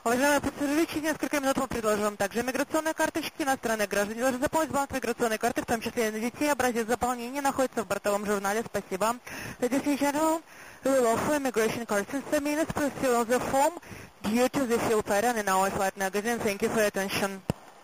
Уважаемые пассажиры, через несколько минут мы предложим вам также миграционные карточки. Иностранные граждане должны заполнить баланс миграционной карты, в том числе и на детей. Образец заполнения находится в бортовом журнале. Спасибо. Ladies and gentlemen, we will offer immigration cards in some minutes. Please fill out the form due to the fuel pattern in our flight magazine. Thank you for your attention.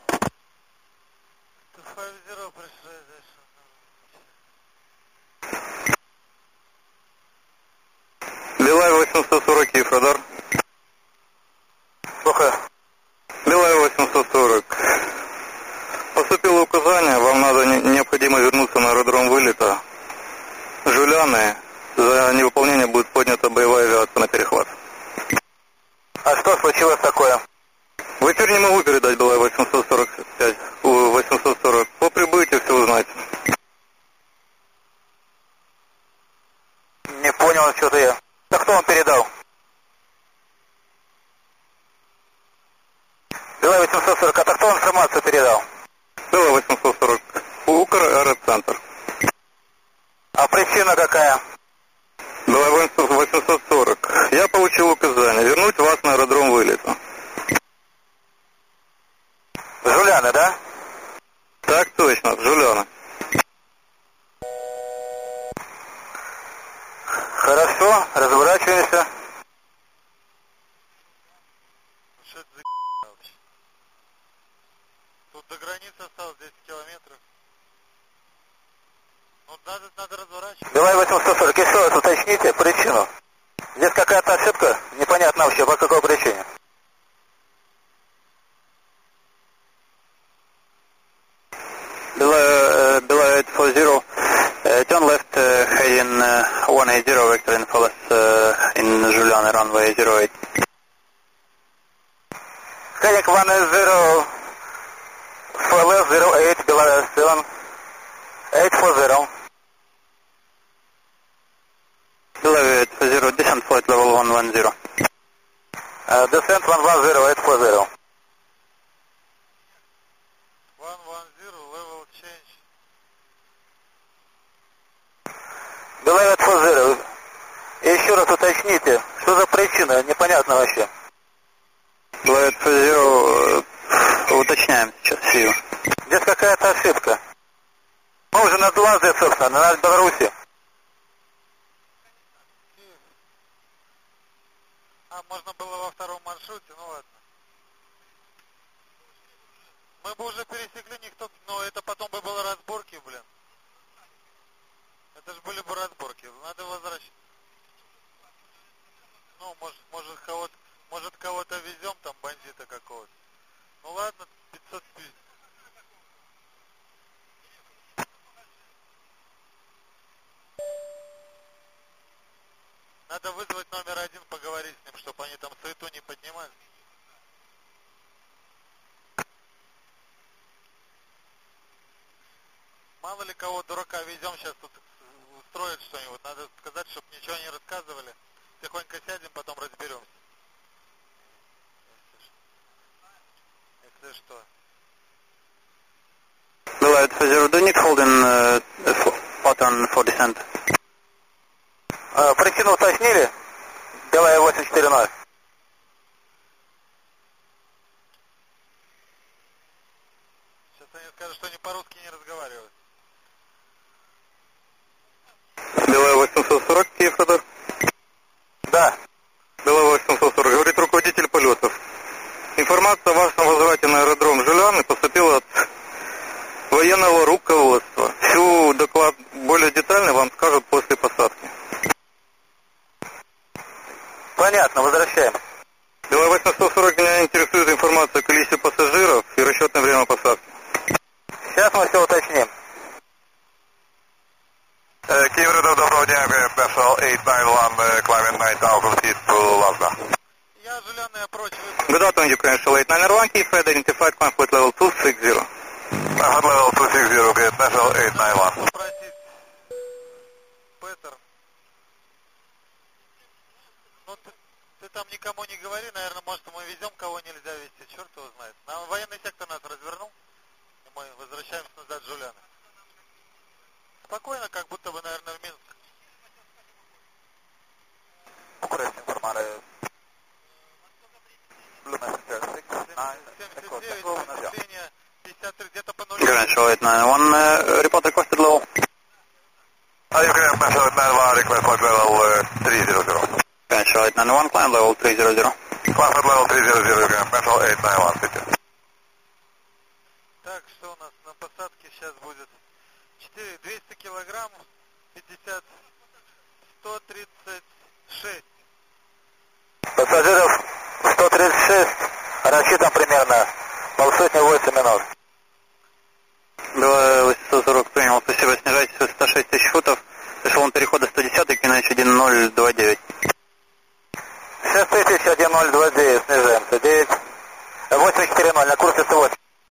Билай 840, Киев, радар. Слухаю. Билай 840. Поступило указание, вам надо необходимо вернуться на аэродром вылета. Жуляны, за невыполнение будет поднята боевая авиация на перехват. А что случилось такое? В эфир не могу передать, Билай 845, 840. По прибытию все узнаете. Не понял, что-то я. Да кто вам передал? Билай 840, а кто информацию передал? Билай 840. УКР аэроцентр. А причина какая? Билай 840. Я получил указание вернуть вас на аэродром вылета. Жуляны, да? Так точно, Жуляны. Хорошо, разворачиваемся. Что это за вообще? Тут до границы осталось 10 километров. Ну, надо разворачиваться. Билай 840, еще раз уточните причину. Здесь какая-то ошибка, непонятно вообще, по какой причине. Билай 840. Turn left heading 180 vector in Fallas in Julian runway 08. Heading 180, FLS 08, Билай 7, 840. Билай 840, descent flight level 110. Descent 110, 840. 110, level change. Билай 840. Еще раз уточните, что за причина, непонятно вообще. Билай 840, уточняем сейчас всю. Здесь какая-то ошибка. Мы уже над Лазой, собственно, над Беларуси. А, можно было во втором маршруте, ну ладно. Мы бы уже пересекли, никто, но это потом бы было разборки, блин. Это же были бы разборки, надо возвращать. Ну, может кого-то везем, там бандита какого-то. Ну ладно, 550. Надо вызвать номер 1, поговорить с ним, чтобы они там суету не поднимали. Мало ли кого дурака везем, сейчас тут устроят что-нибудь. Надо сказать, чтобы ничего не рассказывали. Тихонько сядем, потом разберемся. Если что. Билай 840, do you need holding pattern for descent? Причину уточнили? Билай 840. Сейчас они скажут, что они по-русски не разговаривают. Билай 840, Киев, радар. Да. Билай 840, говорит руководитель полетов. Информация о вашем возврате на аэродром Жуляны поступила от военного руководства. Всю доклад более детально вам скажут после посадки. Понятно, возвращаем. Билай 840, меня интересует информация о количестве пассажиров и расчетное время посадки. Сейчас мы все уточним. Киев, радар, доброго дня, National 891, climbing 9000 feet to Lhasa. Я Жуляны прочь Good afternoon, Ukraine Shell 891, Kiev, identified comfort level 260. Comfort level 260, get National 891. Спросить, Петер. Ну, ты там никому не говори, наверное, может, мы везем, кого нельзя везти, черт его знает. Нам военный сектор нас развернул, и мы возвращаемся назад в Жуляны. Спокойно, как будто бы, наверное, в Минск. Пресс информация. Блюмер. 79, движение 53, где-то по 0. Greenwich 891, report requested level. UKM Messel 891, request flight level 300. Greenwich 891, climb level 300. Climb level 300, UKM Messel 891, city. Так, что у нас на посадке сейчас будет? 200 килограмм, 50, 136. Пассажиров 136, рассчитан примерно 8 минут. 2840 принял, спасибо, снижайтесь в 106 тысяч футов, эшелон перехода 110, Greenwich 1029. 6000, 1029, снижаемся, 840 на курсе 108.